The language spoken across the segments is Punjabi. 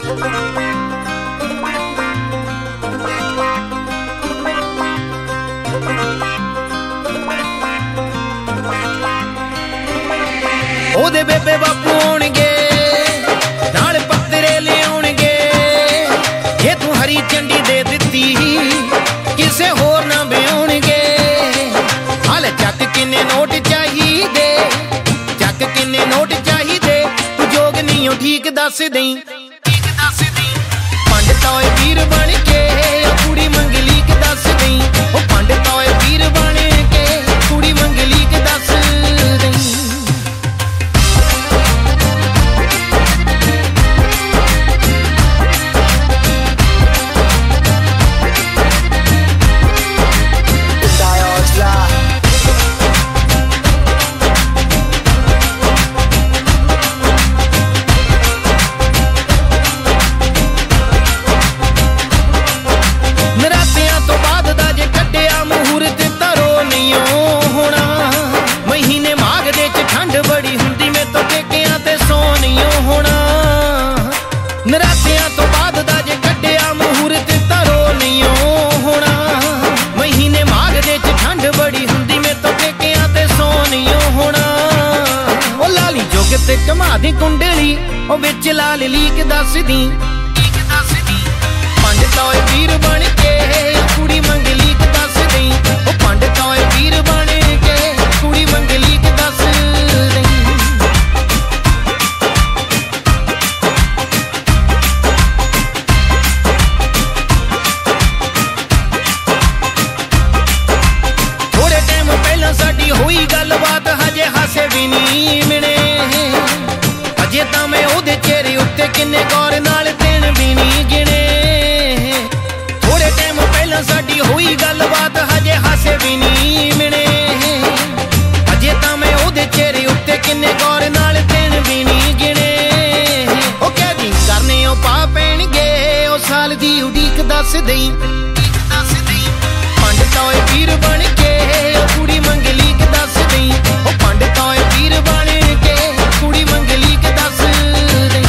ਉਹਦੇ ਬੇਬੇ ਬਾਪੂ ਆਉਣਗੇ ਨਾਲ ਪੱਤਰੇ ਲਿਆਉਣਗੇ। ਜੇ ਤੂੰ ਹਰੀ ਝੰਡੀ ਦੇ ਦਿੱਤੀ ਕਿਸੇ ਹੋਰ ਨਾ ਵਿਆਉਣਗੇ। ਹਾਲੇ ਚੱਕ ਕਿੰਨੇ ਨੋਟ ਚਾਹੀਦੇ, ਚੱਕ ਕਿੰਨੇ ਨੋਟ ਚਾਹੀਦੇ। ਤੂੰ ਜੋਗ ਨਹੀਂ ਠੀਕ ਦੱਸ ਦਈ, ਪੰਡਤ ਓਏ ਵੀਰ ਬਣ ਕੇ ਕੁੜੀ ਮੰਗਲੀ ਕਿ ਦੱਸ ਦਈ। ਉਹ ਪੰਡਤ ਓਏ ਵੀਰ ਬਣ ਕੇ ਕੁੜੀ ਮੰਗਲੀ ਕਿ ਦੱਸ ਦਈ। ਨਰਾਤਿਆਂ ਤੋਂ ਬਾਅਦ ਦਾ ਜੇ ਕੱਢਿਆ ਮਹੂਰਤ ਧਰੋ ਨਹੀਂ ਹੋਣਾ। ਮਹੀਨੇ ਮਾਘ ਦੇ ਚ ਠੰਡ ਬੜੀ ਹੁੰਦੀ ਮੈਂ ਤੋਂ ਪੇਕਿਆਂ ਤੇ ਸੋ ਨਹੀਂ ਹੋਣਾ। ਉਹ ਲਾਲੀ ਜੁਗ ਤੇ ਘਮਾ ਦੀ ਕੁੰਡਲੀ ਉਹ ਵਿੱਚ ਲਾਲ ਲੀਕ ਦੱਸਦੀ। ਪੰਡਤ ਓਏ ਵੀਰ ਬਣ ਕੇ ਕੁੜੀ ਮੰਗਲੀ ਕਿ ਦੱਸਦੀ। ਉਹ ਪੰਡਤ ਓਏ ਵੀਰ ਬਣ ਕੇ ਕੁੜੀ ਮੰਗਲੀ ਕਿ ਦੱਸਦੀ। ਸਾਡੀ ਹੋਈ ਗੱਲਬਾਤ ਹਜੇ ਹਾਸੇ ਵੀ ਨਹੀਂ ਮਿਣੇ। ਅਜੇ ਤਾਂ ਮੈਂ ਉਹਦੇ ਚਿਹਰੇ ਉੱਤੇ ਕਿੰਨੇ ਗੌਰ ਨਾਲ ਦਿਨ ਵੀ ਨਹੀਂ ਗਿਣੇ। ਥੋੜੇ ਟਾਈਮ ਪਹਿਲਾਂ ਸਾਡੀ ਹੋਈ ਗੱਲਬਾਤ ਹਜੇ ਹਾਸੇ ਵੀ ਨਹੀਂ ਮਿਣੇ। ਅਜੇ ਤਾਂ ਮੈਂ ਉਹਦੇ ਚਿਹਰੇ ਉੱਤੇ ਕਿੰਨੇ ਗੌਰ ਨਾਲ ਦਿਨ ਵੀ ਨਹੀਂ ਗਿਣੇ। ਉਹ ਕਹਿਦੀ ਕਰਨੇ ਉਹ ਪਾ ਪੈਣਗੇ ਉਹ ਸਾਲ ਦੀ ਉਡੀਕ ਦੱਸ ਦਈ। ਪੰਡਤ ਓਏ ਵੀਰ ਬਣ ਕੇ ਕੁੜੀ ਮੰਗਲੀ ਕਿ ਦੱਸ ਦਈ। ਉਹ ਪੰਡਤ ਓਏ ਵੀਰ ਬਣ ਕੇ ਕੁੜੀ ਮੰਗਲੀ ਕਿ ਦੱਸ ਦਈ।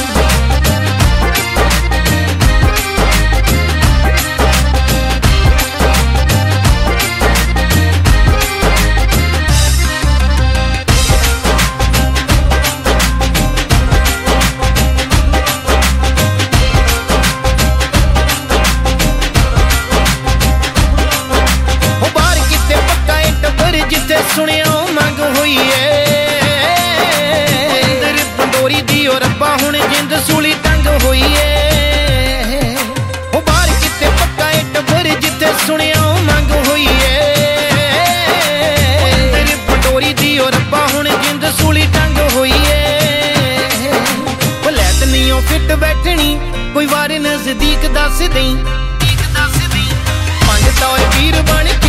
ਜਿੱਥੇ ਸੁਣਿਆ ਮੰਗ ਹੋਈ ਏ ਅੰਦਰ ਪੰਡੋਰੀ ਦੀ ਓ ਰੱਬਾ ਹੁਣ ਜਿੰਦ ਸੂਲੀ ਤੰਗ ਹੋਈ ਏ। ਉਹ ਬਾਹਰ ਕਿਤੇ ਪੱਕਾ ਏ ਟੱਬਰ ਜਿੱਥੇ ਸੁਣਿਆ ਮੰਗ ਹੋਈ ਏ ਅੰਦਰ ਪੰਡੋਰੀ ਦੀ ਓ ਰੱਬਾ ਹੁਣ ਜਿੰਦ ਸੂਲੀ ਤੰਗ ਹੋਈ ਏ। ਉਹ ਲੈਤ ਨਹੀਂ ਉਹ ਫਿੱਟ ਬੈਠਣੀ ਕੋਈ ਵਾਰ ਨਜ਼ਦੀਕ ਦੱਸ ਦਈ। ਪੰਡਤ ਓਏ ਵੀਰ ਬਣ